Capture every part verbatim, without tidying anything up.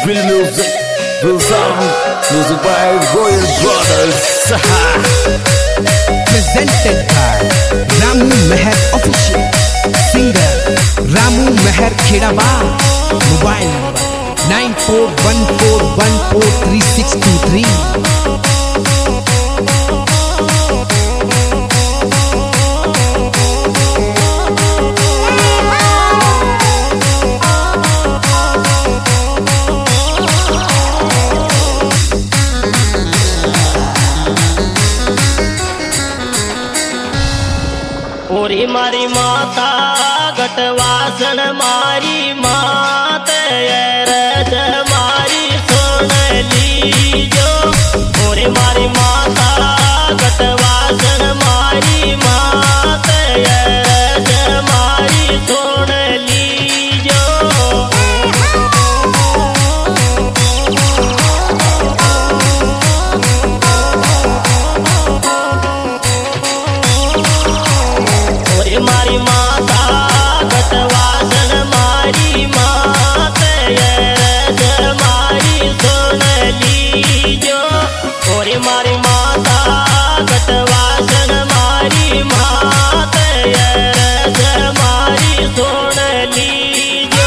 Bill Music, Bill Sound, music by Royal Brothers. Presented by Ramu Meher Official. Singer Ramu Meher Khedaba. Mobile number nine four one four one four three six two three. ओरी मारी माता गटवासन मारी मात रज मारी सुन लीजो। ओरी मारी माता गटवासन मारी मात रज मारी सुन लीजो। मारी माता गटवासन मारी मात रज मारी सुन लीजो। ओरे मारी माता गटवासन मारी मात रज मारी सुन लीजो।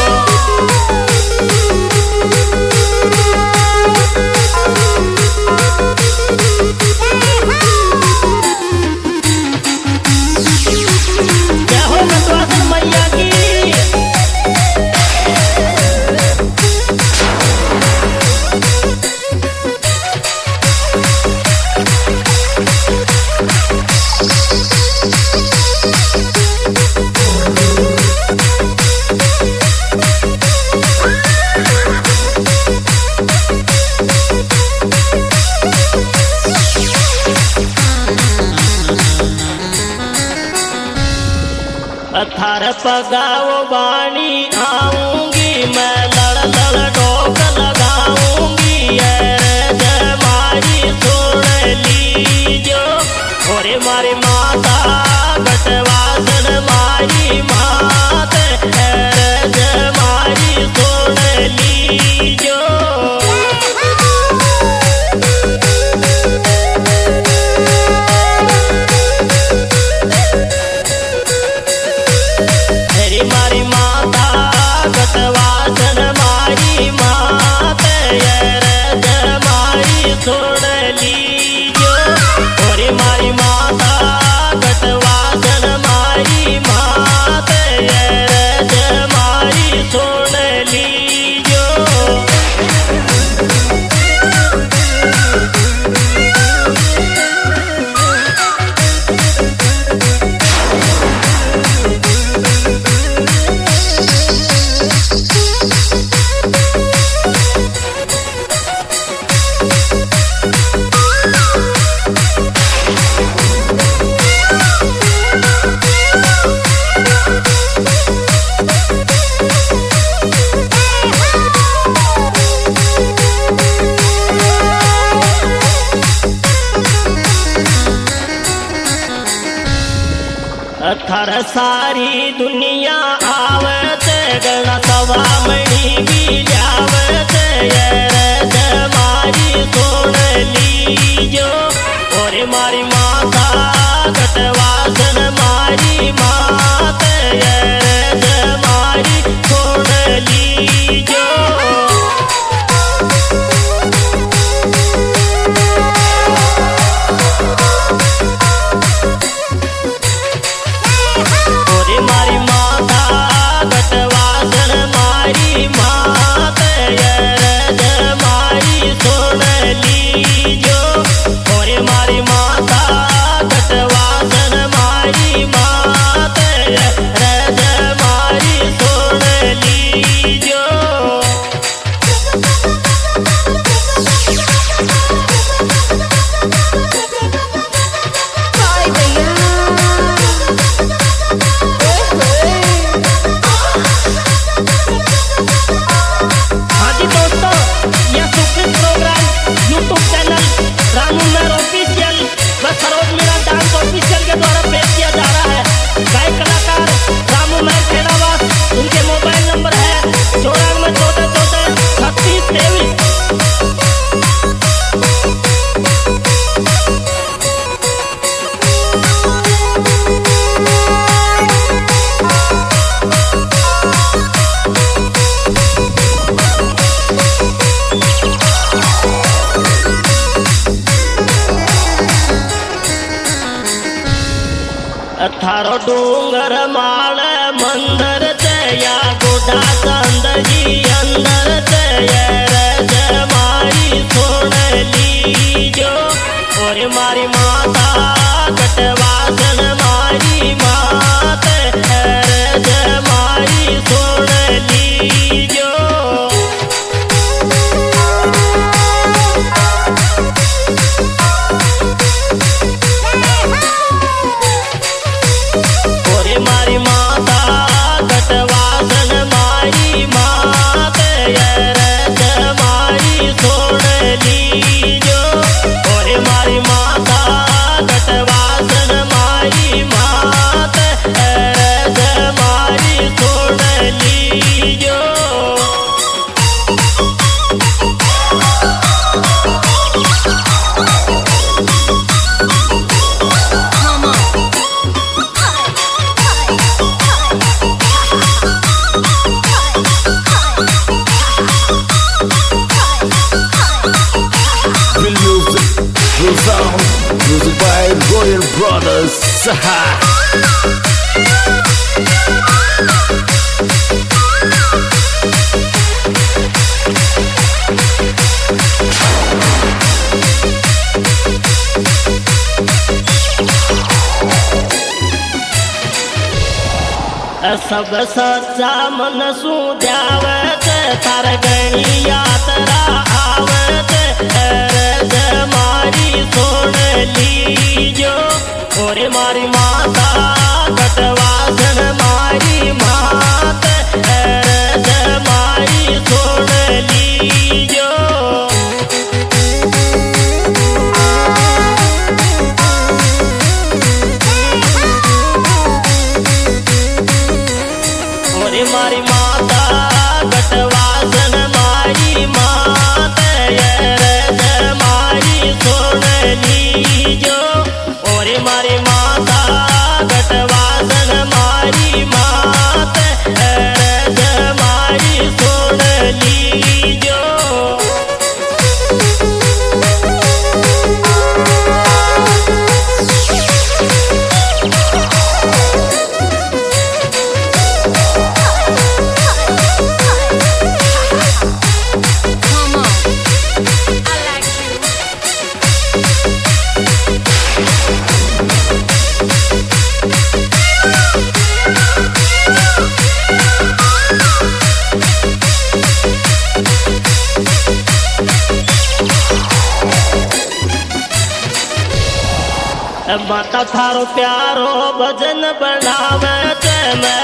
अथार पगाओ वाणी आऊंगी मैं लड़ लड़ डोक लगाऊंगी रज मारी सुन लीजो। ओरे मारी माता गटवासन मारी मात रज मारी सुन लीजो। मारी माता गटवासन मारी मात रज मारी सुन लीजो। ओरे मारी माता गटवासन मारी मात रज मारी सुन लीजो। अथर सारी दुनिया आवत गण सवा मणि भी जावत रज मारी सुन लीजो। और मारी माता गटवासन मारी मात रज मारी सुन लीजो। मारी माता गटवासन मारी मात रज मारी सुन लीजो। ओरे मारी माता डूंगर माल मंदिर ते या गोडा चंदगी अंदर ते रज मारी सुन लीजो और मारी माता कटवासन मारी मात रज मारी सुन लीजो। मारी माता कटवासन मारी मात रज मारी सुन लीजो और मारी माता कटवासन मारी मात रज मारी सुन लीजो। Full sound, music by Royal Brothers. सब सच्चा मन सु द्यावत थार गणी यात्रा आवत रज मारी सुन लीजो और मारी माता कटवासन मारी मात रज मारी सुन लीजो। मारी माता कटवासन मारी मात रज मारी सुन लीजो और मारी माता कटवासन मारी मात रज मारी सुन लीजो। माता थारो प्यारो भजन बनावे ते मैं